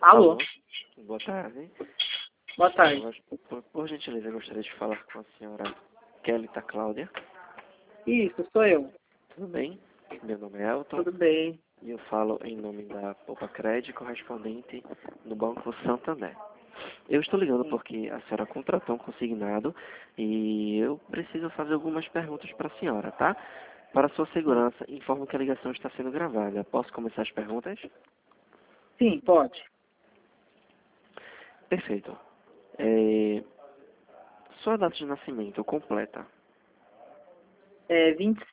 Alô? Alô, boa tarde. Boa tarde. Por gentileza, eu gostaria de falar com a senhora Kelita Cláudia. Isso, sou eu. Tudo bem? Meu nome é Elton Tudo bem. e eu falo em nome da Poupa Cred, correspondente no Banco Santander. Eu estou ligando Sim. porque a senhora contratou um consignado e eu preciso fazer algumas perguntas para a senhora, tá? Para sua segurança, informo que a ligação está sendo gravada. Posso começar as perguntas? Sim, pode. Perfeito. Sua data de nascimento completa. É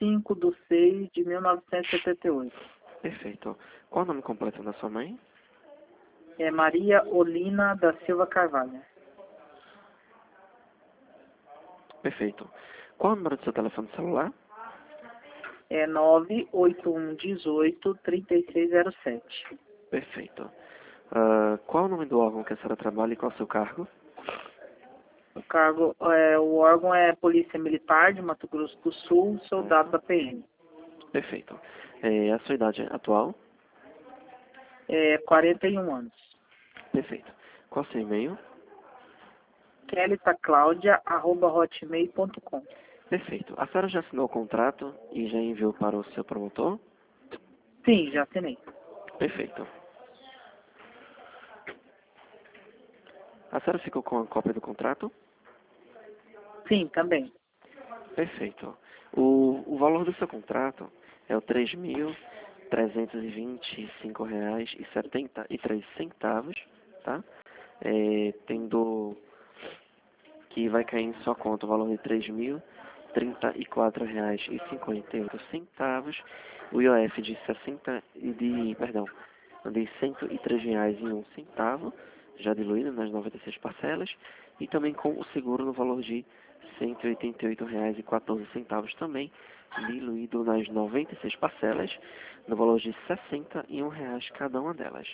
25/6/1978. Perfeito. Qual o nome completo da sua mãe? É Maria Olina da Silva Carvalho. Perfeito. Qual o número do seu telefone celular? É 98118-3607. Perfeito. Qual o nome do órgão que a senhora trabalha e qual o seu cargo? O órgão é Polícia Militar de Mato Grosso do Sul, soldado da PM. Perfeito. A sua idade atual? É 41 anos. Perfeito. Qual o seu e-mail? kelitaclaudia@hotmail.com. Perfeito. A senhora já assinou o contrato e já enviou para o seu promotor? Sim, já assinei. Perfeito. A senhora ficou com a cópia do contrato? Sim, também. Perfeito. O valor do seu contrato é o R$ 3.325,73, tá? Tendo que vai cair em sua conta o valor de R$ 3.034,58, o IOF de R$ 103,01, já diluído nas 96 parcelas, e também com o seguro no valor de R$ 188,14 também, diluído nas 96 parcelas, no valor de R$ 61 cada uma delas.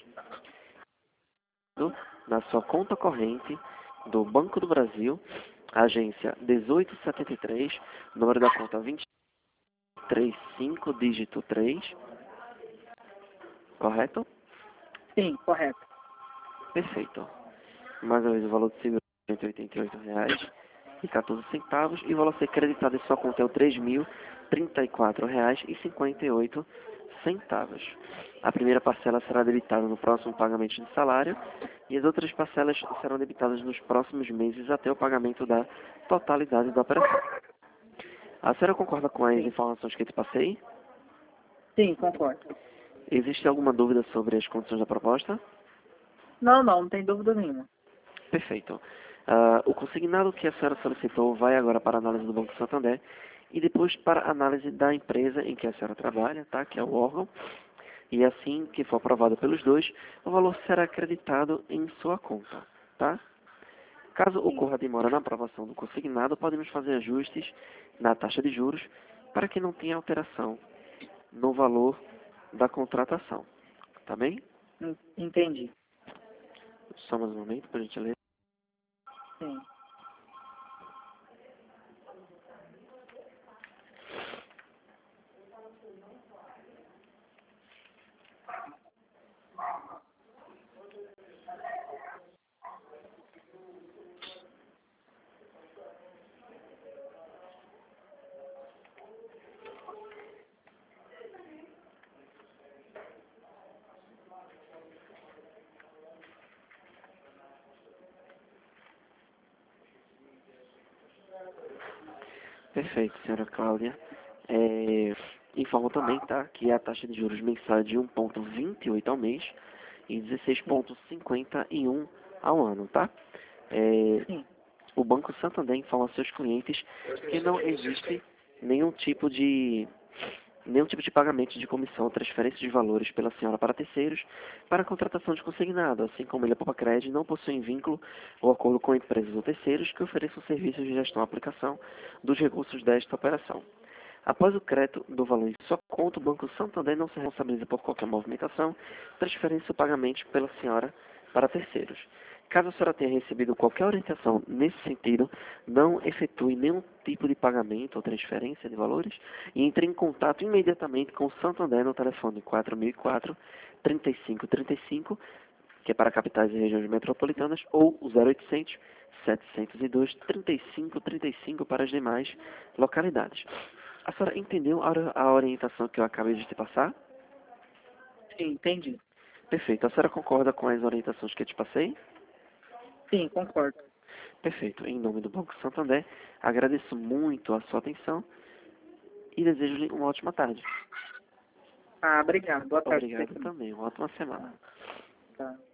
Na sua conta corrente do Banco do Brasil, agência 1873, número da conta 235, dígito 3, correto? Sim, correto. Perfeito. Mais uma vez o valor do seguro é R$ 188,14 e o valor a ser creditado em sua conta é o R$ 3.034,58. A primeira parcela será debitada no próximo pagamento de salário e as outras parcelas serão debitadas nos próximos meses até o pagamento da totalidade da operação. A senhora concorda com as Sim. informações que eu te passei? Sim, concordo. Existe alguma dúvida sobre as condições da proposta? Não tem dúvida nenhuma. Perfeito. O consignado que a senhora solicitou vai agora para a análise do Banco Santander e depois para a análise da empresa em que a senhora trabalha, tá? Que é o órgão. E assim que for aprovado pelos dois, o valor será acreditado em sua conta, tá? Caso ocorra demora na aprovação do consignado, podemos fazer ajustes na taxa de juros para que não tenha alteração no valor da contratação, tá bem? Entendi. Só mais um momento para a gente ler. Sim. Perfeito, senhora Cláudia. Informo também, tá, que a taxa de juros mensal é de 1,28 ao mês e 16,51 ao ano, tá? Sim. O Banco Santander informa aos seus clientes que não existe nenhum tipo de pagamento de comissão ou transferência de valores pela senhora para terceiros para a contratação de consignado, assim como ele, a Poupa Cred, não possui vínculo ou acordo com empresas ou terceiros que ofereçam serviços de gestão e aplicação dos recursos desta operação. Após o crédito do valor em sua conta, o Banco Santander não se responsabiliza por qualquer movimentação, transferência ou pagamento pela senhora para terceiros. Caso a senhora tenha recebido qualquer orientação nesse sentido, não efetue nenhum tipo de pagamento ou transferência de valores e entre em contato imediatamente com o Santander no telefone 4004 3535 que é para capitais e regiões metropolitanas, ou o 0800 702 3535 para as demais localidades. A senhora entendeu a orientação que eu acabei de te passar? Sim, entendi. Perfeito. A senhora concorda com as orientações que eu te passei? Sim, concordo. Perfeito. Em nome do Banco Santander, agradeço muito a sua atenção e desejo-lhe uma ótima tarde. Ah, obrigado. Boa tarde pra Obrigado você também. também. Uma ótima semana. Tá.